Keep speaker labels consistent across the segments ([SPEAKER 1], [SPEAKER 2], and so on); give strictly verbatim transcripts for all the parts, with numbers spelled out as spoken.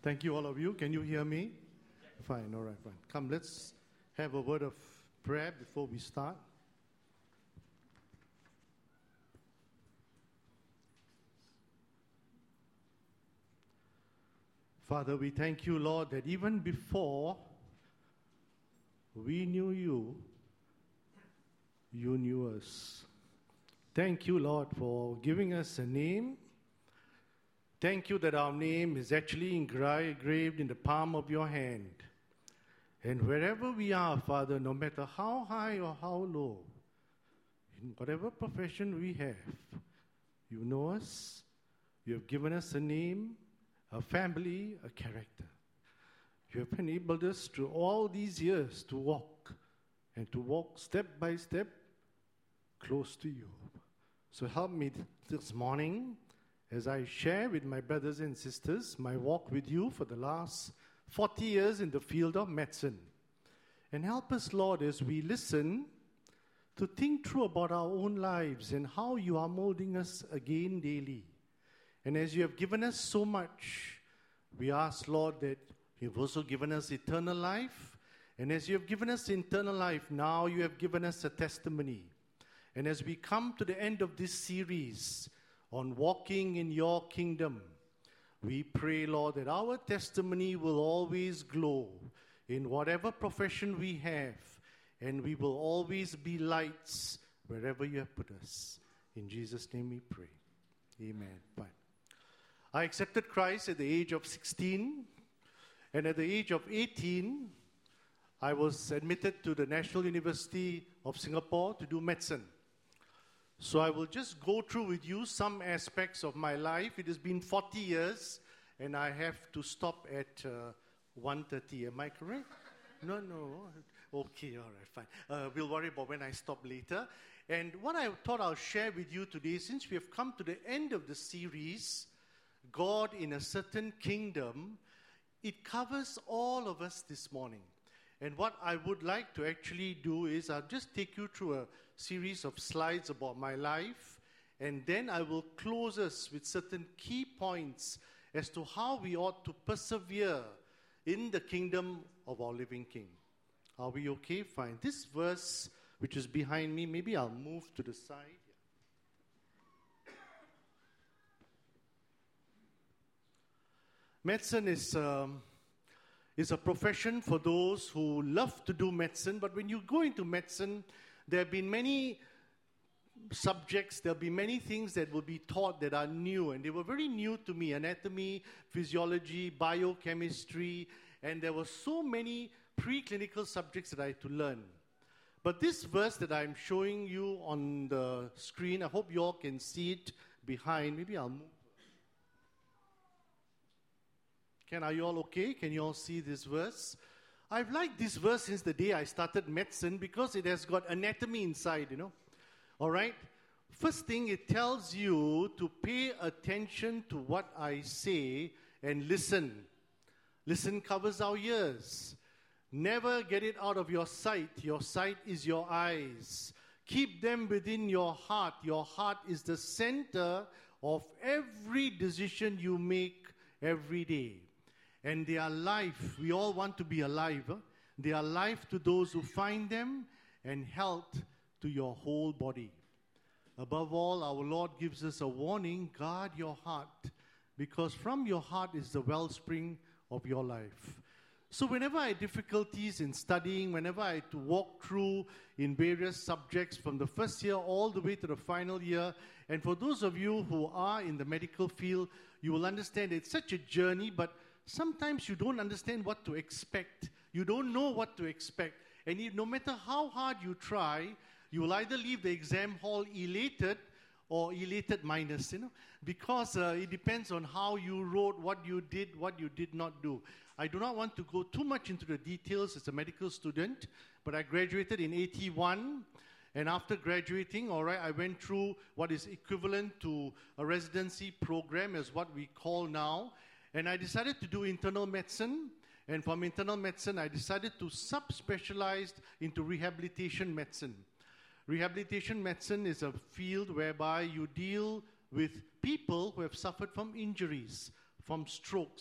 [SPEAKER 1] Thank you, all of you. Can you hear me? Fine, all right, fine. Come, let's have a word of prayer before we start. Father, we thank you, Lord, that even before we knew you, you knew us. Thank you, Lord, for giving us a name. Thank you that our name is actually engraved in the palm of your hand. And wherever we are, Father, no matter how high or how low, in whatever profession we have, you know us, you have given us a name, a family, a character. You have enabled us through all these years to walk, and to walk step by step close to you. So help me this morning as I share with my brothers and sisters my walk with you for the last forty years in the field of medicine. And help us, Lord, as we listen to think through about our own lives and how you are molding us again daily. And as you have given us so much, we ask, Lord, that you've also given us eternal life. And as you have given us eternal life, now you have given us a testimony. And as we come to the end of this series on walking in your kingdom, we pray, Lord, that our testimony will always glow in whatever profession we have, and we will always be lights wherever you have put us. In Jesus' name we pray. Amen. Bye. I accepted Christ at the age of sixteen, and at the age of eighteen, I was admitted to the National University of Singapore to do medicine. So I will just go through with you some aspects of my life. It has been forty years, and I have to stop at uh, one thirty. Am I correct? No, no. Okay, all right, fine. Uh, we'll worry about when I stop later. And what I thought I'll share with you today, since we have come to the end of the series, God in a Certain Kingdom, it covers all of us this morning. And what I would like to actually do is I'll just take you through a series of slides about my life, and then I will close us with certain key points as to how we ought to persevere in the kingdom of our living King. Are we okay? Fine. This verse, which is behind me, maybe I'll move to the side. Medicine is... Um, It's a profession for those who love to do medicine, but when you go into medicine, there have been many subjects, there will be many things that will be taught that are new, and they were very new to me: anatomy, physiology, biochemistry, and there were so many preclinical subjects that I had to learn. But this verse that I'm showing you on the screen, I hope you all can see it behind. Maybe I'll move. Can, are you all okay? Can you all see this verse? I've liked this verse since the day I started medicine because it has got anatomy inside, you know. All right? First thing, it tells you to pay attention to what I say and listen. Listen covers our ears. Never get it out of your sight. Your sight is your eyes. Keep them within your heart. Your heart is the center of every decision you make every day. And they are life. We all want to be alive. Huh? They are life to those who find them, and health to your whole body. Above all, our Lord gives us a warning: guard your heart, because from your heart is the wellspring of your life. So whenever I had difficulties in studying, whenever I had to walk through in various subjects from the first year all the way to the final year, and for those of you who are in the medical field, you will understand it's such a journey, but sometimes you don't understand what to expect. You don't know what to expect. And you, no matter how hard you try, you will either leave the exam hall elated or elated minus, you know, because uh, it depends on how you wrote, what you did, what you did not do. I do not want to go too much into the details as a medical student, but I graduated in eighty-one. And after graduating, all right, I went through what is equivalent to a residency program, as what we call now. And I decided to do internal medicine, and from internal medicine, I decided to subspecialize into rehabilitation medicine. Rehabilitation medicine is a field whereby you deal with people who have suffered from injuries, from strokes,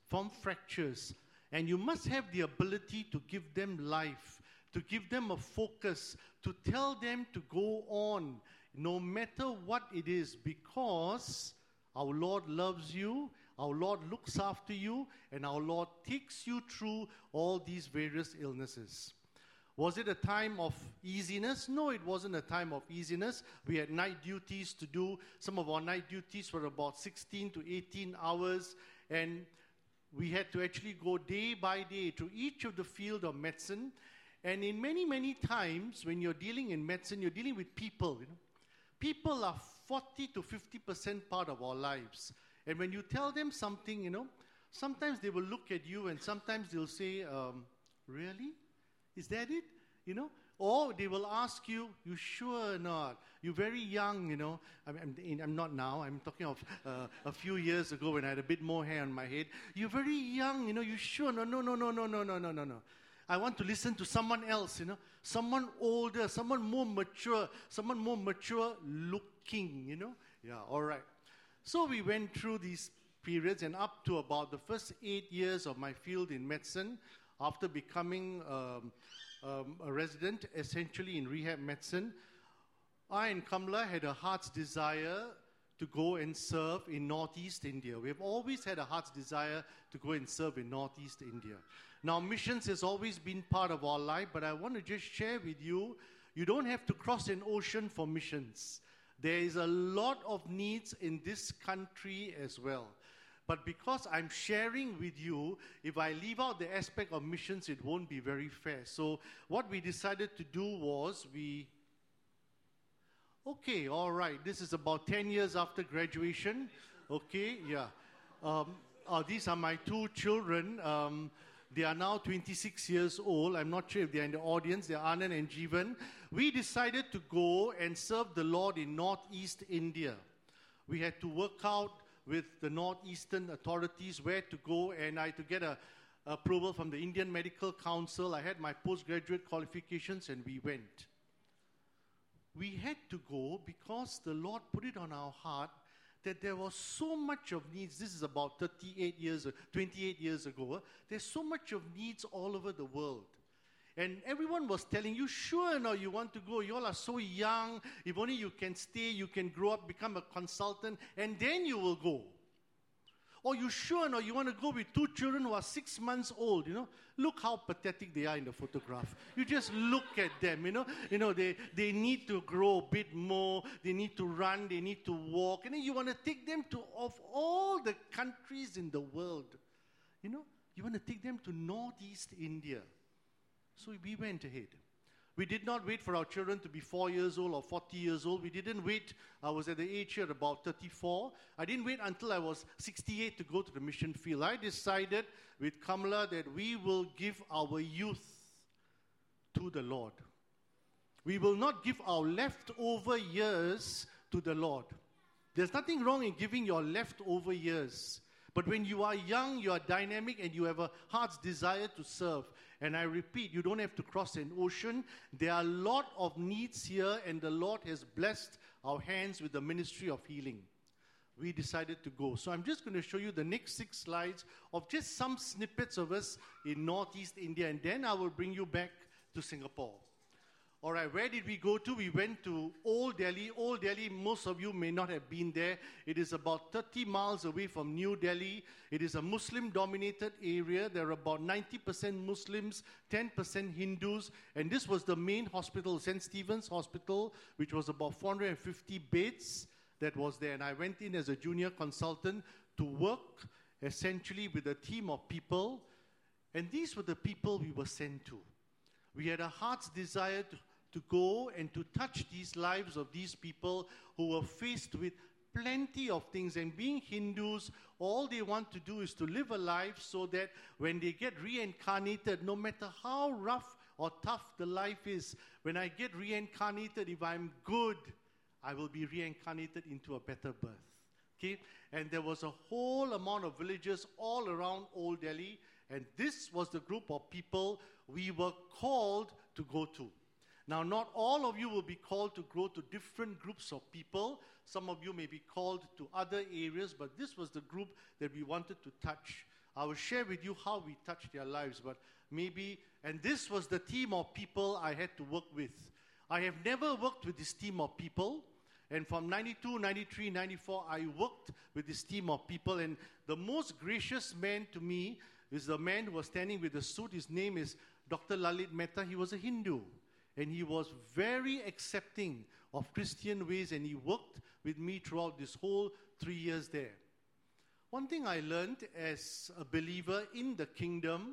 [SPEAKER 1] from fractures. And you must have the ability to give them life, to give them a focus, to tell them to go on, no matter what it is, because our Lord loves you, our Lord looks after you, and our Lord takes you through all these various illnesses. Was it a time of easiness? No, it wasn't a time of easiness. We had night duties to do. Some of our night duties were about sixteen to eighteen hours, and we had to actually go day by day to each of the field of medicine. And in many, many times, when you're dealing in medicine, you're dealing with people. You know? People are forty to fifty percent part of our lives. And when you tell them something, you know, sometimes they will look at you and sometimes they'll say, um, really? Is that it? You know? Or they will ask you, you sure or not? You're very young, you know. I'm, I'm, I'm not now. I'm talking of uh, a few years ago when I had a bit more hair on my head. You're very young, you know. You sure? No, no, no, no, no, no, no, no, no, no. I want to listen to someone else, you know. Someone older, someone more mature, someone more mature looking, you know. Yeah, all right. So we went through these periods, and up to about the first eight years of my field in medicine, after becoming um, um, a resident, essentially in rehab medicine, I and Kamala had a heart's desire to go and serve in Northeast India. We have always had a heart's desire to go and serve in Northeast India. Now, missions has always been part of our life, but I want to just share with you, you don't have to cross an ocean for missions. There is a lot of needs in this country as well. But because I'm sharing with you, if I leave out the aspect of missions, it won't be very fair. So what we decided to do was we, okay, all right, this is about ten years after graduation. Okay, yeah. Um, uh, these are my two children. Um, They are now twenty-six years old. I'm not sure if they're in the audience. They're Anand and Jeevan. We decided to go and serve the Lord in Northeast India. We had to work out with the Northeastern authorities where to go, and I had to get a approval from the Indian Medical Council. I had my postgraduate qualifications, and we went. We had to go because the Lord put it on our heart that there was so much of needs. This is about thirty-eight years, twenty-eight years ago. There's so much of needs all over the world. And everyone was telling you, sure, no, you want to go. You all are so young. If only you can stay, you can grow up, become a consultant, and then you will go. Or you sure, no, you want to go with two children who are six months old, you know. Look how pathetic they are in the photograph. You just look at them, you know. You know, they, they need to grow a bit more. They need to run. They need to walk. And then you want to take them to, of all the countries in the world, you know, you want to take them to Northeast India. So we went ahead. We did not wait for our children to be four years old or forty years old. We didn't wait. I was at the age here about thirty-four. I didn't wait until I was sixty-eight to go to the mission field. I decided with Kamala that we will give our youth to the Lord. We will not give our leftover years to the Lord. There's nothing wrong in giving your leftover years. But when you are young, you are dynamic, and you have a heart's desire to serve. And I repeat, you don't have to cross an ocean. There are a lot of needs here, and the Lord has blessed our hands with the ministry of healing. We decided to go. So I'm just going to show you the next six slides of just some snippets of us in Northeast India, and then I will bring you back to Singapore. All right, where did we go to? We went to Old Delhi. Old Delhi, most of you may not have been there. It is about thirty miles away from New Delhi. It is a Muslim-dominated area. There are about ninety percent Muslims, ten percent Hindus. And this was the main hospital, Saint Stephen's Hospital, which was about four hundred fifty beds that was there. And I went in as a junior consultant to work essentially with a team of people. And these were the people we were sent to. We had a heart's desire to to go and to touch these lives of these people who were faced with plenty of things. And being Hindus, all they want to do is to live a life so that when they get reincarnated, no matter how rough or tough the life is, when I get reincarnated, if I'm good, I will be reincarnated into a better birth. Okay? And there was a whole amount of villages all around Old Delhi, and this was the group of people we were called to go to. Now, not all of you will be called to go to different groups of people. Some of you may be called to other areas, but this was the group that we wanted to touch. I will share with you how we touched their lives, but maybe, and this was the team of people I had to work with. I have never worked with this team of people, and from ninety-two, ninety-three, ninety-four, I worked with this team of people, and the most gracious man to me is the man who was standing with the suit. His name is Doctor Lalit Mehta. He was a Hindu, and he was very accepting of Christian ways, and he worked with me throughout this whole three years there. One thing I learned as a believer in the kingdom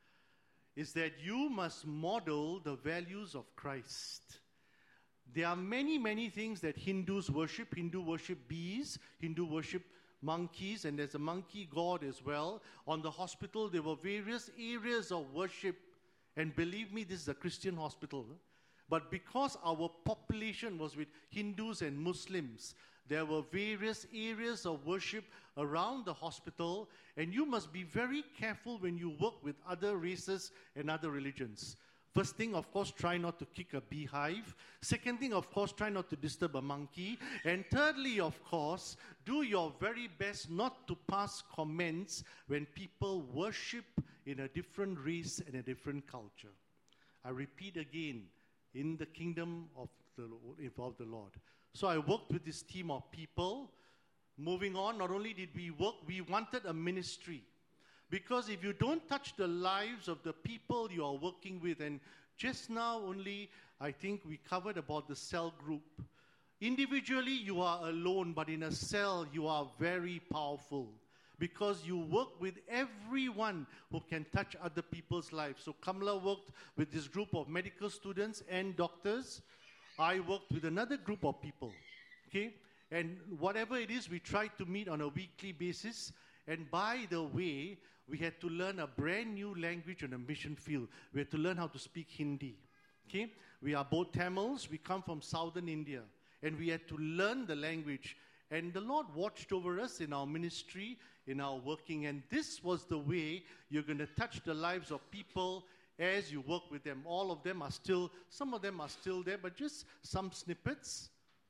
[SPEAKER 1] is that you must model the values of Christ. There are many, many things that Hindus worship. Hindu worship bees, Hindu worship monkeys, and there's a monkey god as well. On the hospital, there were various areas of worship, and believe me, this is a Christian hospital. But because our population was with Hindus and Muslims, there were various areas of worship around the hospital, and you must be very careful when you work with other races and other religions. First thing, of course, try not to kick a beehive. Second thing, of course, try not to disturb a monkey. And thirdly, of course, do your very best not to pass comments when people worship in a different race and a different culture. I repeat again, in the kingdom of the, of the Lord. So I worked with this team of people. Moving on, not only did we work, we wanted a ministry. Because if you don't touch the lives of the people you are working with, and just now only, I think we covered about the cell group. Individually, you are alone, but in a cell, you are very powerful. Because you work with everyone who can touch other people's lives. So Kamala worked with this group of medical students and doctors. I worked with another group of people. Okay? And whatever it is, we try to meet on a weekly basis. And by the way, we had to learn a brand new language on a mission field. We had to learn how to speak Hindi. Okay? We are both Tamils. We come from southern India. And we had to learn the language. And the Lord watched over us in our ministry, in our working. And this was the way you're going to touch the lives of people as you work with them. All of them are still, some of them are still there, but just some snippets.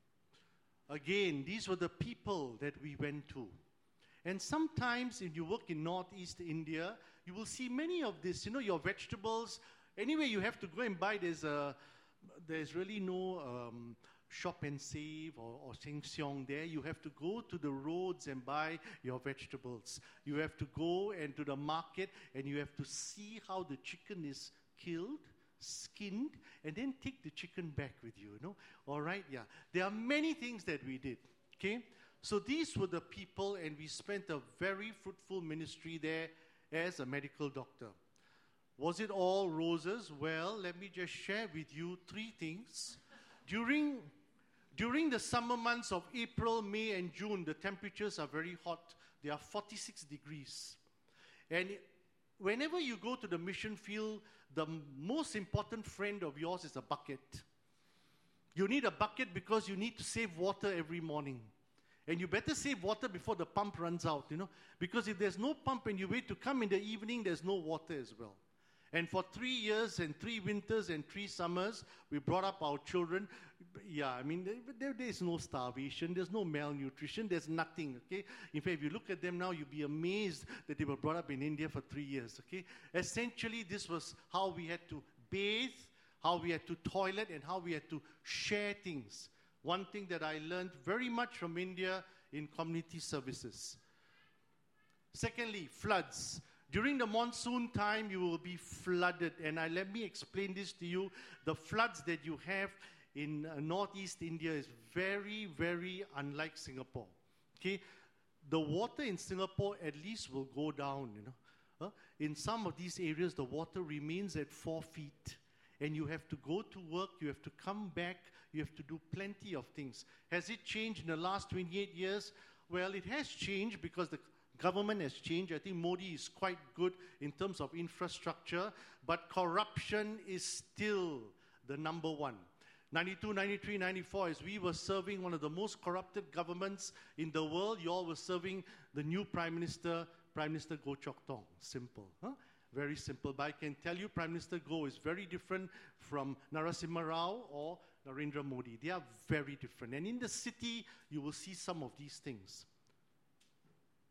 [SPEAKER 1] Again, these were the people that we went to. And sometimes if you work in northeast India, you will see many of this. You know, your vegetables, anyway, you have to go and buy. There's, a, there's really no um, shop and save or, or Sheng Siong there. You have to go to the roads and buy your vegetables. You have to go and to the market and you have to see how the chicken is killed, skinned, and then take the chicken back with you, you know. All right, yeah. There are many things that we did, okay? So these were the people, and we spent a very fruitful ministry there as a medical doctor. Was it all roses? Well, let me just share with you three things. During, during the summer months of April, May, and June, the temperatures are very hot. They are forty-six degrees. And whenever you go to the mission field, the most important friend of yours is a bucket. You need a bucket because you need to save water every morning. And you better save water before the pump runs out, you know. Because if there's no pump and you wait to come in the evening, there's no water as well. And for three years and three winters and three summers, we brought up our children. Yeah, I mean, there, there is no starvation. There's no malnutrition. There's nothing, okay? In fact, if you look at them now, you'll be amazed that they were brought up in India for three years, okay? Essentially, this was how we had to bathe, how we had to toilet, and how we had to share things. One thing that I learned very much from India in community services. Secondly, floods. During the monsoon time, you will be flooded. And I, let me explain this to you. The floods that you have in uh, northeast India is very, very unlike Singapore. Okay? The water in Singapore at least will go down, you know. Huh? In some of these areas, the water remains at four feet. And you have to go to work, you have to come back, you have to do plenty of things. Has it changed in the last twenty-eight years? Well, it has changed because the government has changed. I think Modi is quite good in terms of infrastructure, but corruption is still the number one. ninety-two, ninety-three, ninety-four, as we were serving one of the most corrupted governments in the world, you all were serving the new Prime Minister, Prime Minister Goh Chok Tong. Simple, huh? Very simple. But I can tell you Prime Minister Goh is very different from Narasimha Rao or Narendra Modi. They are very different. And in the city, you will see some of these things.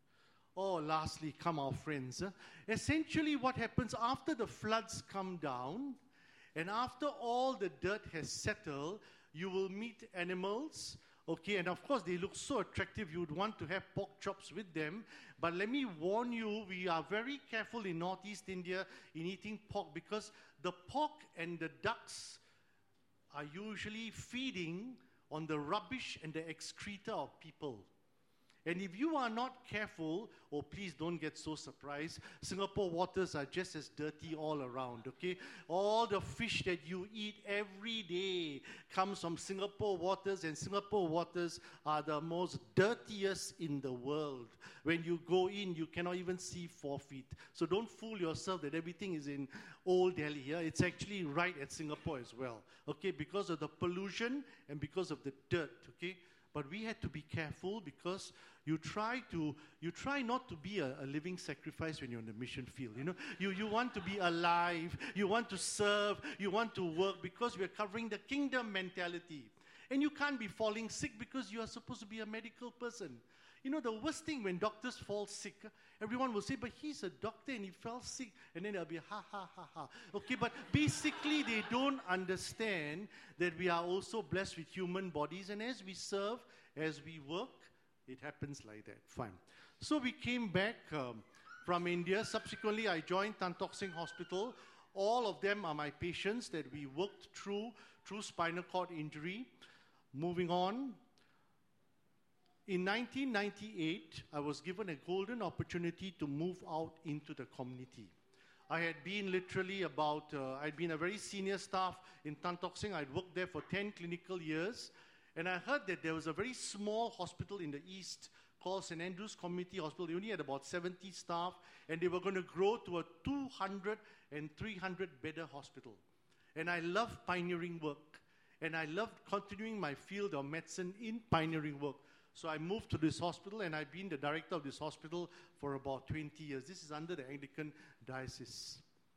[SPEAKER 1] Oh, lastly, come our friends. uh, Essentially, what happens after the floods come down, and after all the dirt has settled, you will meet animals. Okay, and of course, they look so attractive, you would want to have pork chops with them. But let me warn you, we are very careful in Northeast India in eating pork, because the pork and the ducks are usually feeding on the rubbish and the excreta of people. And if you are not careful, oh, please don't get so surprised. Singapore waters are just as dirty all around, okay? All the fish that you eat every day comes from Singapore waters, and Singapore waters are the most dirtiest in the world. When you go in, you cannot even see four feet. So don't fool yourself that everything is in Old Delhi. Yeah? It's actually right at Singapore as well, okay? Because of the pollution and because of the dirt, okay? But we had to be careful, because you try to you try not to be a, a living sacrifice when you're in the mission field. You know, you, you want to be alive, you want to serve, you want to work, because we're covering the kingdom mentality. And you can't be falling sick because you are supposed to be a medical person. You know, the worst thing when doctors fall sick, everyone will say, but he's a doctor and he fell sick. And then they'll be ha, ha, ha, ha. Okay, but basically they don't understand that we are also blessed with human bodies. And as we serve, as we work, it happens like that. Fine. So we came back um, from India. Subsequently, I joined Tan Tock Seng Hospital. All of them are my patients that we worked through, through spinal cord injury. Moving on. In nineteen ninety-eight, I was given a golden opportunity to move out into the community. I had been literally about, uh, I'd been a very senior staff in Tan Tock Seng. I'd worked there for ten clinical years. And I heard that there was a very small hospital in the east called Saint Andrew's Community Hospital. They only had about seventy staff, and they were going to grow to a two hundred and three hundred bedder hospital. And I loved pioneering work. And I loved continuing my field of medicine in pioneering work. So I moved to this hospital, and I've been the director of this hospital for about twenty years. This is under the Anglican Diocese.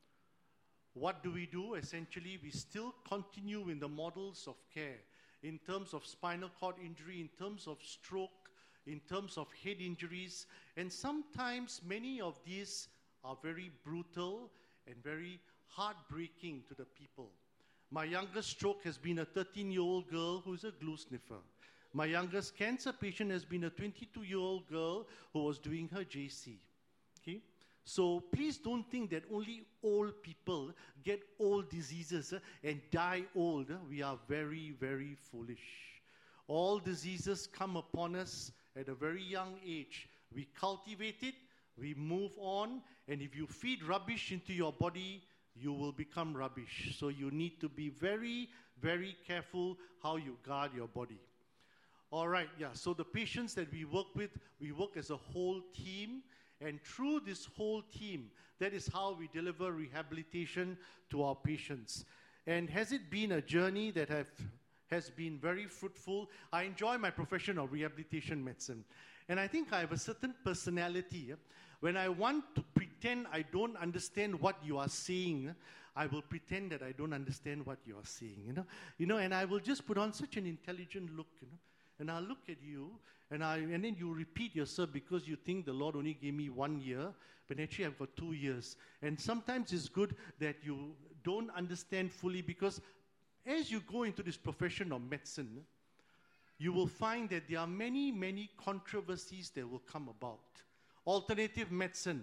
[SPEAKER 1] What do we do? Essentially, we still continue in the models of care in terms of spinal cord injury, in terms of stroke, in terms of head injuries. And sometimes many of these are very brutal and very heartbreaking to the people. My youngest stroke has been a thirteen-year-old girl who is a glue sniffer. My youngest cancer patient has been a twenty-two-year-old girl who was doing her J C. Okay? So please don't think that only old people get old diseases uh, and die old. Uh, we are very, very foolish. All diseases come upon us at a very young age. We cultivate it, we move on, and if you feed rubbish into your body, you will become rubbish. So you need to be very, very careful how you guard your body. All right, yeah, so the patients that we work with, we work as a whole team, and through this whole team, that is how we deliver rehabilitation to our patients. And has it been a journey that have, has been very fruitful? I enjoy my profession of rehabilitation medicine. And I think I have a certain personality. When I want to pretend I don't understand what you are saying, I will pretend that I don't understand what you are saying, you know. You know, and I will just put on such an intelligent look, you know. And I'll look at you, and, I, and then you repeat yourself because you think the Lord only gave me one year, but actually I've got two years. And sometimes it's good that you don't understand fully, because as you go into this profession of medicine, you will find that there are many, many controversies that will come about. Alternative medicine,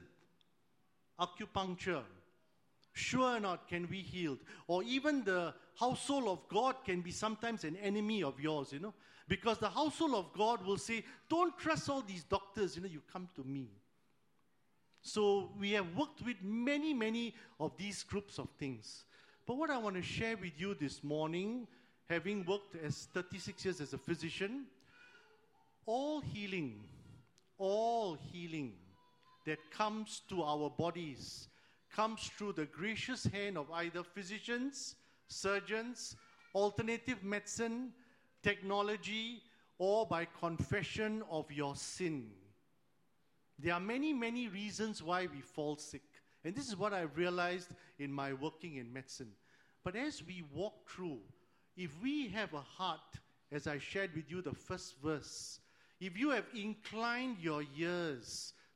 [SPEAKER 1] acupuncture, sure or not can we heal? Or even the household of God can be sometimes an enemy of yours, you know. Because the household of God will say, don't trust all these doctors, you know, you come to me. So we have worked with many, many of these groups of things. But what I want to share with you this morning, having worked as thirty-six years as a physician, all healing, all healing that comes to our bodies comes through the gracious hand of either physicians, surgeons, alternative medicine, technology, or by confession of your sin. There are many, many reasons why we fall sick. And this is what I've realized in my working in medicine. But as we walk through, if we have a heart, as I shared with you the first verse, if you have inclined your ears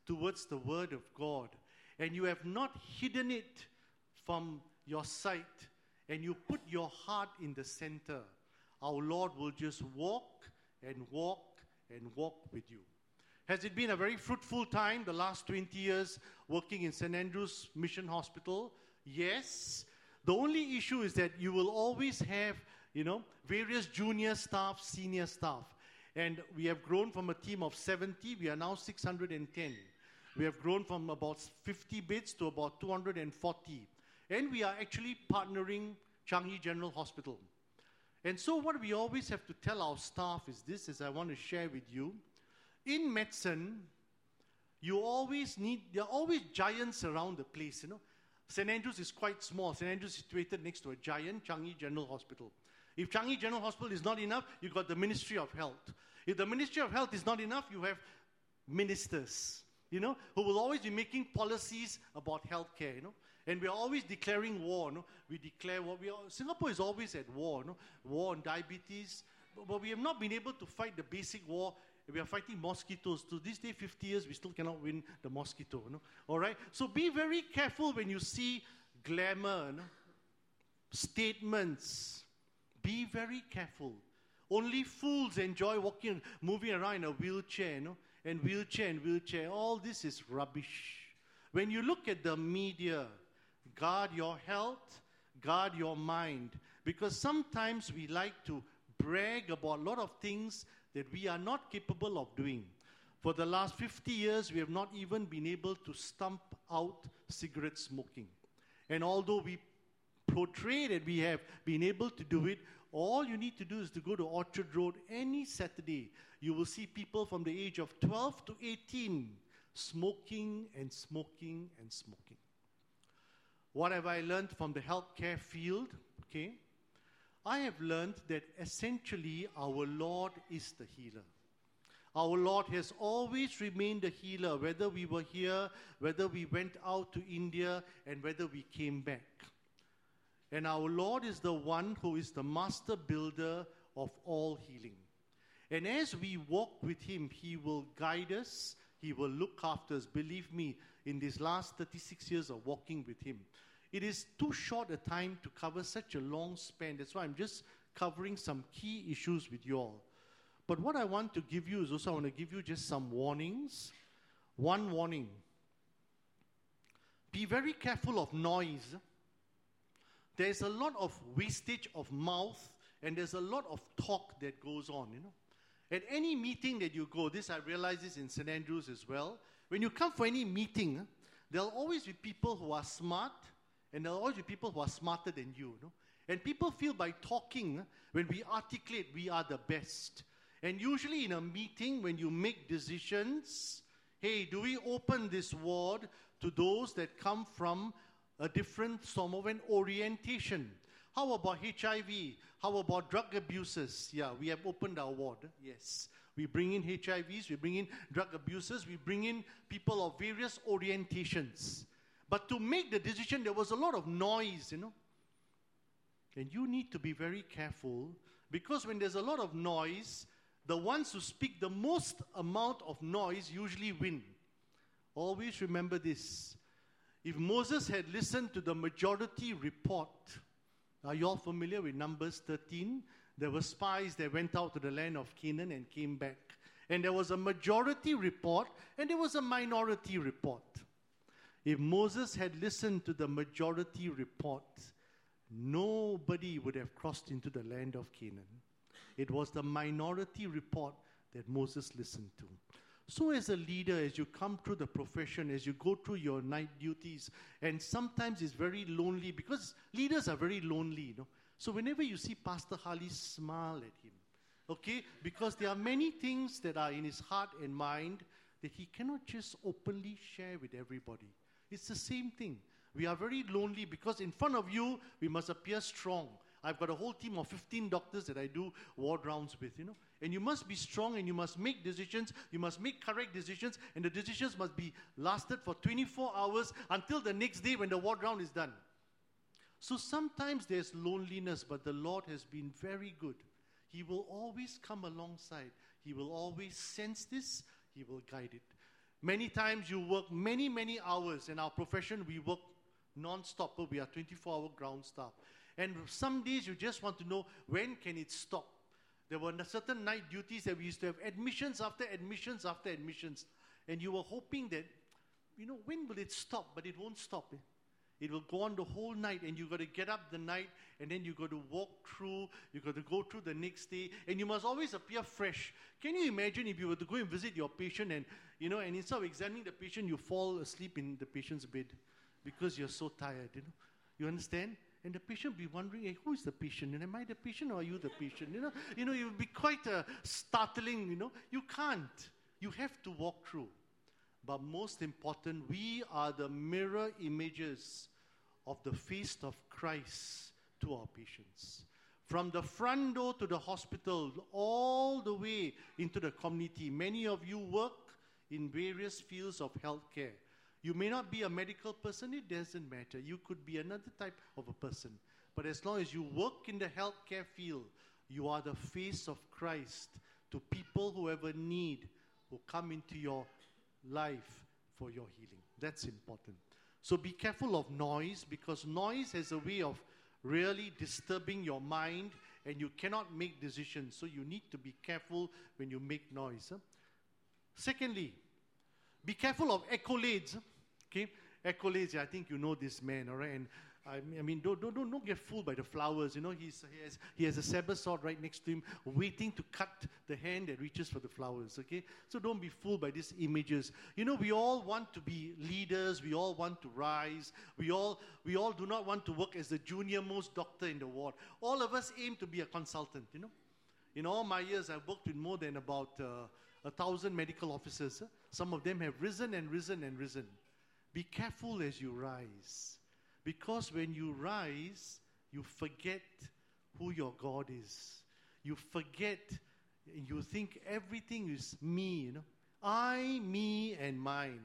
[SPEAKER 1] towards the Word of God, and you have not hidden it from your sight, and you put your heart in the center, our Lord will just walk and walk and walk with you. Has it been a very fruitful time, the last twenty years, working in Saint Andrew's Mission Hospital? Yes. The only issue is that you will always have, you know, various junior staff, senior staff. And we have grown from a team of seventy, we are now six hundred ten. We have grown from about fifty beds to about two hundred forty. And we are actually partnering Changi General Hospital. And so what we always have to tell our staff is this, is I want to share with you. In medicine, you always need, there are always giants around the place, you know. Saint Andrews is quite small. Saint Andrews is situated next to a giant, Changi General Hospital. If Changi General Hospital is not enough, you've got the Ministry of Health. If the Ministry of Health is not enough, you have ministers, you know, who will always be making policies about healthcare, you know. And we are always declaring war, no? We declare war. We are, Singapore is always at war, no? War on diabetes. But, but we have not been able to fight the basic war. We are fighting mosquitoes. To this day, fifty years, we still cannot win the mosquito, no? All right? So be very careful when you see glamour, no? Statements. Be very careful. Only fools enjoy walking, moving around in a wheelchair, no? And wheelchair and wheelchair. All this is rubbish. When you look at the media, guard your health, guard your mind. Because sometimes we like to brag about a lot of things that we are not capable of doing. For the last fifty years, we have not even been able to stump out cigarette smoking. And although we portray that we have been able to do it, all you need to do is to go to Orchard Road any Saturday. You will see people from the age of twelve to eighteen smoking and smoking and smoking. What have I learned from the healthcare field? Okay. I have learned that essentially our Lord is the healer. Our Lord has always remained a healer, whether we were here, whether we went out to India, and whether we came back. And our Lord is the one who is the master builder of all healing. And as we walk with Him, He will guide us, He will look after us. Believe me, in these last thirty-six years of walking with Him, it is too short a time to cover such a long span. That's why I'm just covering some key issues with you all. But what I want to give you is also I want to give you just some warnings. One warning. Be very careful of noise. There's a lot of wastage of mouth and there's a lot of talk that goes on, you know. At any meeting that you go, this I realize this in Saint Andrews as well. When you come for any meeting, there'll always be people who are smart and there'll always be people who are smarter than you, you know. And people feel by talking, when we articulate, we are the best. And usually in a meeting, when you make decisions, hey, do we open this ward to those that come from a different form of an orientation? How about H I V? How about drug abusers? Yeah, we have opened our ward. Yes. We bring in H I Vs, we bring in drug abusers, we bring in people of various orientations. But to make the decision, there was a lot of noise, you know. And you need to be very careful, because when there's a lot of noise, the ones who speak the most amount of noise usually win. Always remember this. If Moses had listened to the majority report, are you all familiar with Numbers thirteen? There were spies that went out to the land of Canaan and came back. And there was a majority report and there was a minority report. If Moses had listened to the majority report, nobody would have crossed into the land of Canaan. It was the minority report that Moses listened to. So as a leader, as you come through the profession, as you go through your night duties, and sometimes it's very lonely, because leaders are very lonely, you know. So whenever you see Pastor Harley, smile at him, okay? Because there are many things that are in his heart and mind that he cannot just openly share with everybody. It's the same thing. We are very lonely because in front of you, we must appear strong. I've got a whole team of fifteen doctors that I do ward rounds with, you know. And you must be strong and you must make decisions. You must make correct decisions. And the decisions must be lasted for twenty-four hours until the next day when the ward round is done. So sometimes there's loneliness, but the Lord has been very good. He will always come alongside. He will always sense this. He will guide it. Many times you work many, many hours. In our profession, we work non-stop. We are twenty-four hour ground staff. And some days you just want to know, when can it stop? There were certain night duties that we used to have admissions after admissions after admissions. And you were hoping that, you know, when will it stop? But it won't stop. Eh? It will go on the whole night, and you've got to get up the night, and then you've got to walk through, you've got to go through the next day, and you must always appear fresh. Can you imagine if you were to go and visit your patient and, you know, and instead of examining the patient, you fall asleep in the patient's bed because you're so tired, you know? You understand? And the patient will be wondering, hey, who is the patient? And am I the patient or are you the patient? You know, you know, it will be quite uh, startling, you know? You can't. You have to walk through. But most important, we are the mirror images of the face of Christ to our patients. From the front door to the hospital, all the way into the community. Many of you work in various fields of healthcare. You may not be a medical person, it doesn't matter. You could be another type of a person. But as long as you work in the healthcare field, you are the face of Christ to people who have a need, who come into your life for your healing. That's important. So be careful of noise, because noise has a way of really disturbing your mind, and you cannot make decisions. So you need to be careful when you make noise. Huh? Secondly, be careful of accolades. Okay, accolades. I think you know this man, all right? And I mean, I mean don't, don't, don't get fooled by the flowers. You know, he's, he has he has a saber sword right next to him, waiting to cut the hand that reaches for the flowers. Okay, so don't be fooled by these images. You know, we all want to be leaders. We all want to rise. We all we all do not want to work as the junior most doctor in the ward. All of us aim to be a consultant. You know, in all my years, I've worked with more than about uh, a thousand medical officers. Huh? Some of them have risen and risen and risen. Be careful as you rise. Because when you rise, you forget who your God is. You forget, you think everything is me. You know? I, me, and mine.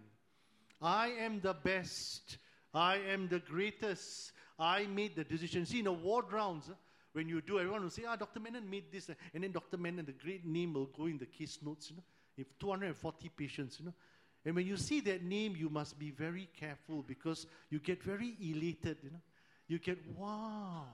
[SPEAKER 1] I am the best. I am the greatest. I made the decision. See, in the ward rounds, huh, when you do, everyone will say, ah, Doctor Menon made this. And then Doctor Menon, the great name will go in the case notes. You know? If two hundred forty patients, you know. And when you see that name, you must be very careful, because you get very elated, you know. You get, wow,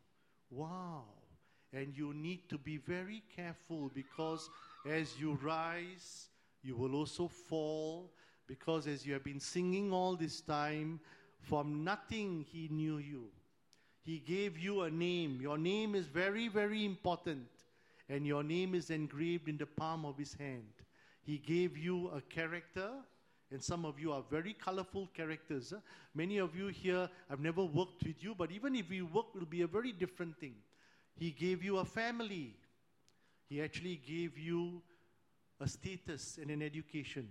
[SPEAKER 1] wow. And you need to be very careful, because as you rise, you will also fall, because as you have been singing all this time, from nothing he knew you. He gave you a name. Your name is very, very important, and your name is engraved in the palm of his hand. He gave you a character, and some of you are very colorful characters. Huh? Many of you here, I've never worked with you, but even if we work, it will be a very different thing. He gave you a family. He actually gave you a status and an education.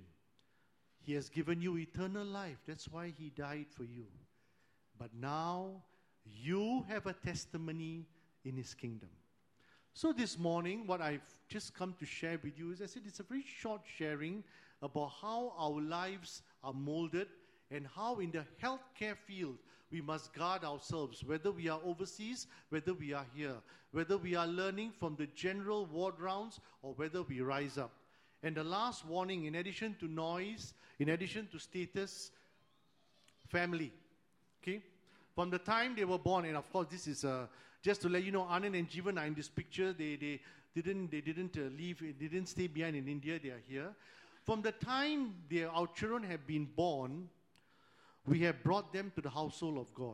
[SPEAKER 1] He has given you eternal life. That's why he died for you. But now, you have a testimony in his kingdom. So this morning, what I've just come to share with you is, I said, it's a very short sharing about how our lives are molded and how in the healthcare field we must guard ourselves, whether we are overseas, whether we are here, whether we are learning from the general ward rounds or whether we rise up. And the last warning, in addition to noise, in addition to status, family. Okay? From the time they were born, and of course this is a... Just to let you know, Anand and Jeevan are in this picture. They, they didn't, they didn't uh, leave, they didn't stay behind in India. They are here. From the time they, our children have been born, we have brought them to the household of God.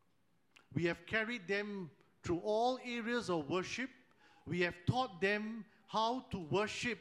[SPEAKER 1] We have carried them through all areas of worship. We have taught them how to worship.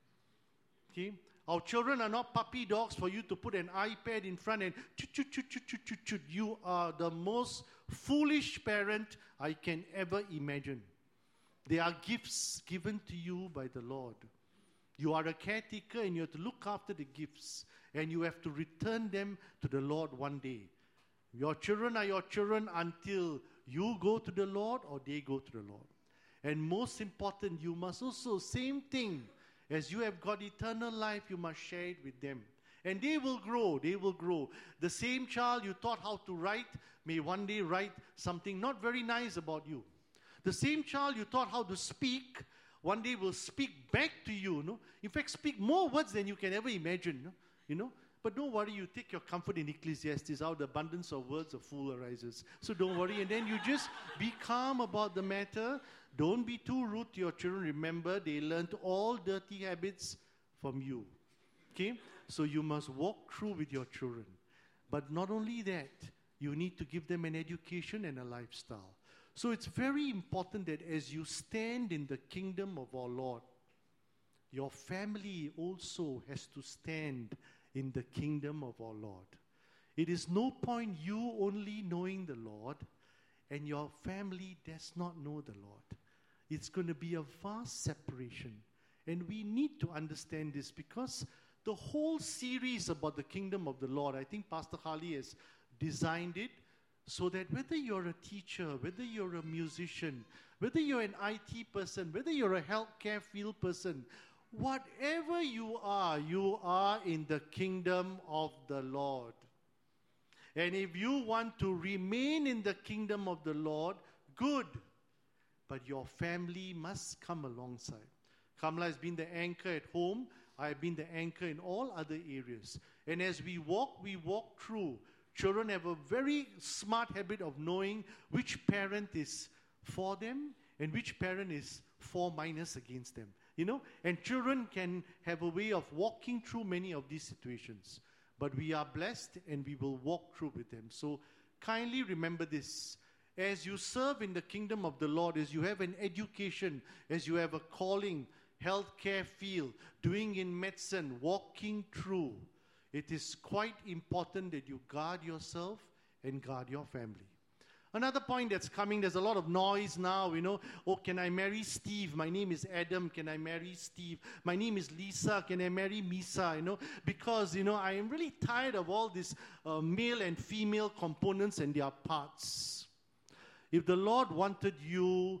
[SPEAKER 1] Okay? Our children are not puppy dogs for you to put an iPad in front and chut, chut, chut, chut, chut, chut, chut. You are the most foolish parent I can ever imagine. They are gifts given to you by the Lord. You are a caretaker, and you have to look after the gifts, and you have to return them to the Lord one day. Your children are your children until you go to the Lord or they go to the Lord. And most important, you must also, same thing, as you have got eternal life, you must share it with them. And they will grow, they will grow. The same child you taught how to write may one day write something not very nice about you. The same child you taught how to speak, one day will speak back to you. No? In fact, speak more words than you can ever imagine. No? you know. But don't worry, you take your comfort in Ecclesiastes, out of the abundance of words a fool arises. So don't worry, and then you just be calm about the matter. Don't be too rude to your children. Remember, they learned all dirty habits from you. Okay? So you must walk through with your children. But not only that, you need to give them an education and a lifestyle. So it's very important that as you stand in the kingdom of our Lord, your family also has to stand in the kingdom of our Lord. It is no point you only knowing the Lord and your family does not know the Lord. It's going to be a vast separation. And we need to understand this because the whole series about the kingdom of the Lord, I think Pastor Harley has designed it so that whether you're a teacher, whether you're a musician, whether you're an I T person, whether you're a healthcare field person, whatever you are, you are in the kingdom of the Lord. And if you want to remain in the kingdom of the Lord, good. But your family must come alongside. Kamala has been the anchor at home. I have been the anchor in all other areas. And as we walk, we walk through. Children have a very smart habit of knowing which parent is for them and which parent is for minus against them. You know, and children can have a way of walking through many of these situations. But we are blessed and we will walk through with them. So kindly remember this. As you serve in the kingdom of the Lord, as you have an education, as you have a calling, healthcare field, doing in medicine, walking through, it is quite important that you guard yourself and guard your family. Another point that's coming, there's a lot of noise now, you know. Oh, can I marry Steve? My name is Adam. Can I marry Steve? My name is Lisa. Can I marry Misa? You know, because, you know, I am really tired of all these uh, male and female components and their parts. If the Lord wanted you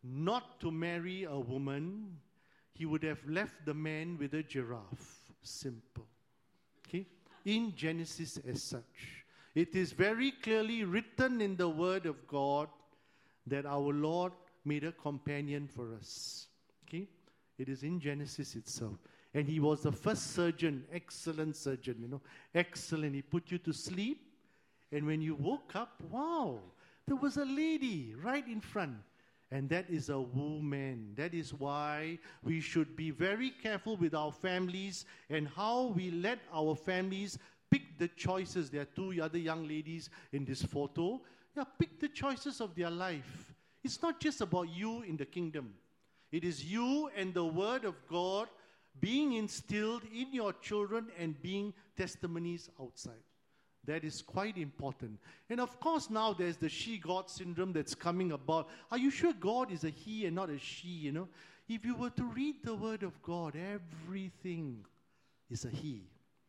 [SPEAKER 1] not to marry a woman, he would have left the man with a giraffe. Simple. Okay? In Genesis as such. It is very clearly written in the Word of God that our Lord made a companion for us. Okay? It is in Genesis itself. And he was the first surgeon, excellent surgeon, you know, excellent. He put you to sleep. And when you woke up, wow, there was a lady right in front. And that is a woman. That is why we should be very careful with our families and how we let our families pick the choices. There are two other young ladies in this photo. Yeah, pick the choices of their life. It's not just about you in the kingdom. It is you and the Word of God being instilled in your children and being testimonies outside. That is quite important. And of course now there's the she-God syndrome that's coming about. Are you sure God is a he and not a she, you know? If you were to read the Word of God, everything is a he.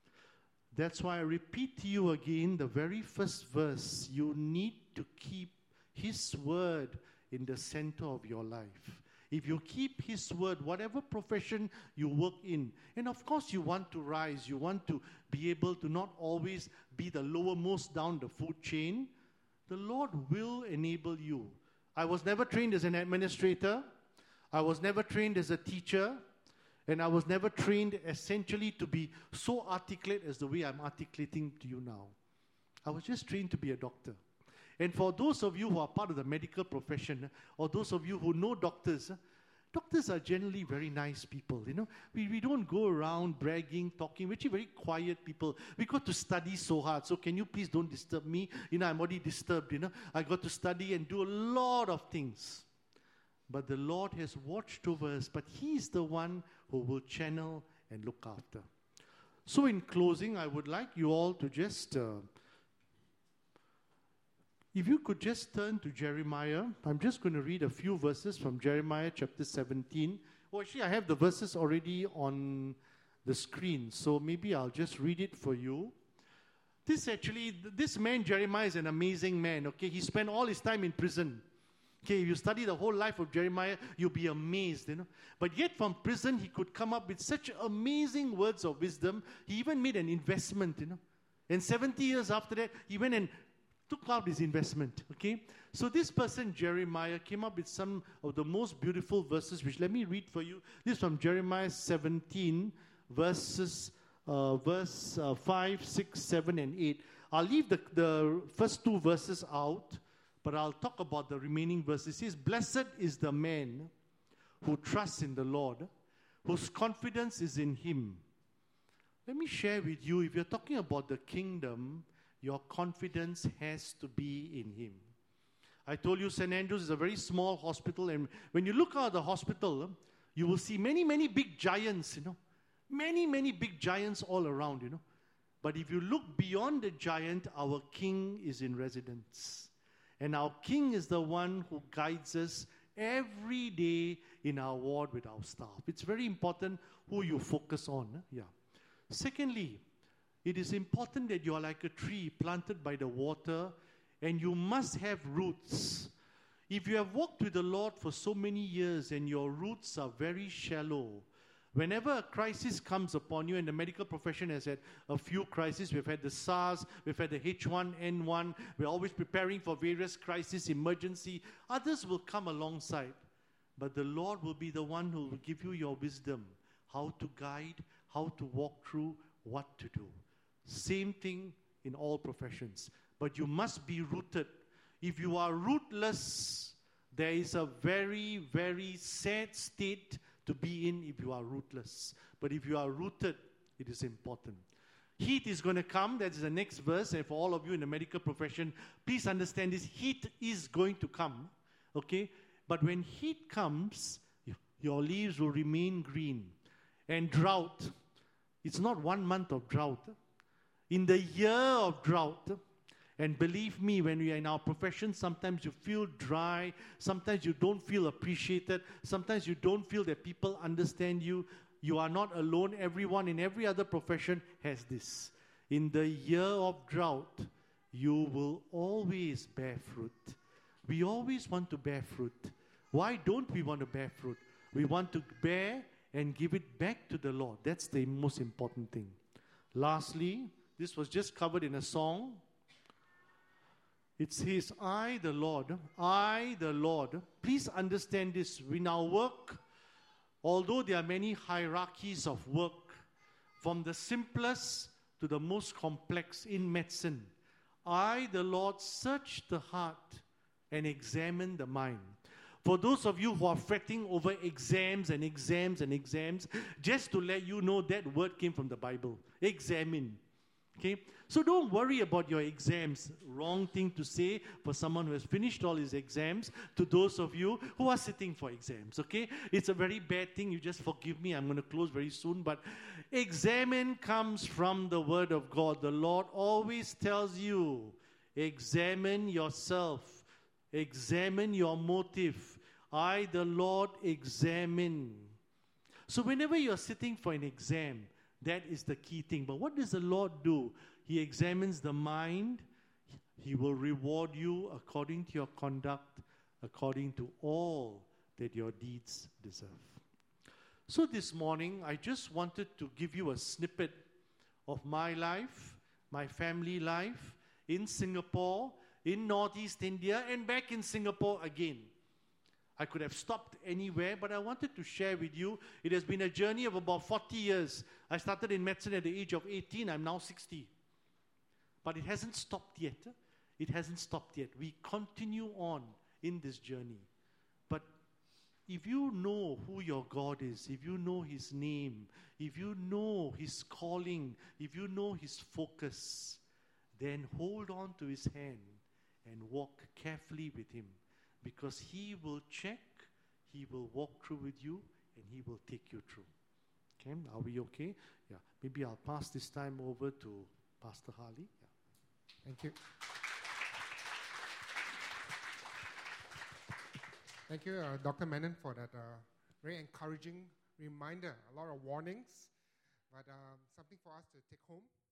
[SPEAKER 1] That's why I repeat to you again, the very first verse, you need to keep His Word in the center of your life. If you keep His Word, whatever profession you work in, and of course you want to rise, you want to be able to not always be the lowermost down the food chain, the Lord will enable you. I was never trained as an administrator. I was never trained as a teacher. And I was never trained essentially to be so articulate as the way I'm articulating to you now. I was just trained to be a doctor. And for those of you who are part of the medical profession, or those of you who know doctors, doctors are generally very nice people, you know. We, we don't go around bragging, talking. We're actually very quiet people. We got to study so hard. So can you please don't disturb me? You know, I'm already disturbed, you know. I got to study and do a lot of things. But the Lord has watched over us, but He is the one who will channel and look after. So in closing, I would like you all to just, uh, if you could just turn to Jeremiah. I'm just going to read a few verses from Jeremiah chapter seventeen. Oh, actually, I have the verses already on the screen, so maybe I'll just read it for you. This actually, this man Jeremiah is an amazing man, okay? He spent all his time in prison. Okay, if you study the whole life of Jeremiah, you'll be amazed, you know. But yet from prison, he could come up with such amazing words of wisdom. He even made an investment, you know. And seventy years after that, he went and took out his investment, okay. So this person, Jeremiah, came up with some of the most beautiful verses, which let me read for you. This is from Jeremiah seventeen, verses uh, verse uh, five, six, seven, and eight. I'll leave the, the first two verses out, but I'll talk about the remaining verses. It says, "Blessed is the man who trusts in the Lord, whose confidence is in him." Let me share with you, if you're talking about the kingdom, your confidence has to be in him. I told you Saint Andrews is a very small hospital, and when you look out the hospital, you will see many, many big giants, you know. Many, many big giants all around, you know. But if you look beyond the giant, our King is in residence. And our King is the one who guides us every day in our ward with our staff. It's very important who you focus on. eh? Yeah. Secondly, it is important that you are like a tree planted by the water, and you must have roots. If you have walked with the Lord for so many years and your roots are very shallow, whenever a crisis comes upon you, and the medical profession has had a few crises, we've had the SARS, we've had the H one N one, we're always preparing for various crises, emergency, others will come alongside. But the Lord will be the one who will give you your wisdom, how to guide, how to walk through, what to do. Same thing in all professions. But you must be rooted. If you are rootless, there is a very, very sad state to be in if you are rootless. But if you are rooted, it is important. Heat is going to come. That is the next verse. And for all of you in the medical profession, please understand this. Heat is going to come. Okay? But when heat comes, your leaves will remain green. And drought, it's not one month of drought. In the year of drought, and believe me, when we are in our profession, sometimes you feel dry, sometimes you don't feel appreciated, sometimes you don't feel that people understand you. You are not alone. Everyone in every other profession has this. In the year of drought, you will always bear fruit. We always want to bear fruit. Why don't we want to bear fruit? We want to bear and give it back to the Lord. That's the most important thing. Lastly, this was just covered in a song. It says, I, the Lord, I, the Lord. Please understand this. In our work, although there are many hierarchies of work, from the simplest to the most complex in medicine, I, the Lord, search the heart and examine the mind. For those of you who are fretting over exams and exams and exams, just to let you know, that word came from the Bible. Examine. Okay? So don't worry about your exams. Wrong thing to say for someone who has finished all his exams to those of you who are sitting for exams. Okay? It's a very bad thing. You just forgive me. I'm going to close very soon. But examine comes from the Word of God. The Lord always tells you, examine yourself. Examine your motive. I, the Lord, examine. So whenever you're sitting for an exam, that is the key thing. But what does the Lord do? He examines the mind. He will reward you according to your conduct, according to all that your deeds deserve. So this morning, I just wanted to give you a snippet of my life, my family life in Singapore, in Northeast India, and back in Singapore again. I could have stopped anywhere, but I wanted to share with you. It has been a journey of about forty years. I started in medicine at the age of eighteen. I'm now sixty. But it hasn't stopped yet. It hasn't stopped yet. We continue on in this journey. But if you know who your God is, if you know His name, if you know His calling, if you know His focus, then hold on to His hand and walk carefully with Him. Because He will check, He will walk through with you, and He will take you through. Okay, are we okay? Yeah, maybe I'll pass this time over to Pastor Harley. Yeah.
[SPEAKER 2] Thank you. Thank you, uh, Doctor Menon, for that uh, very encouraging reminder. A lot of warnings, but um, something for us to take home.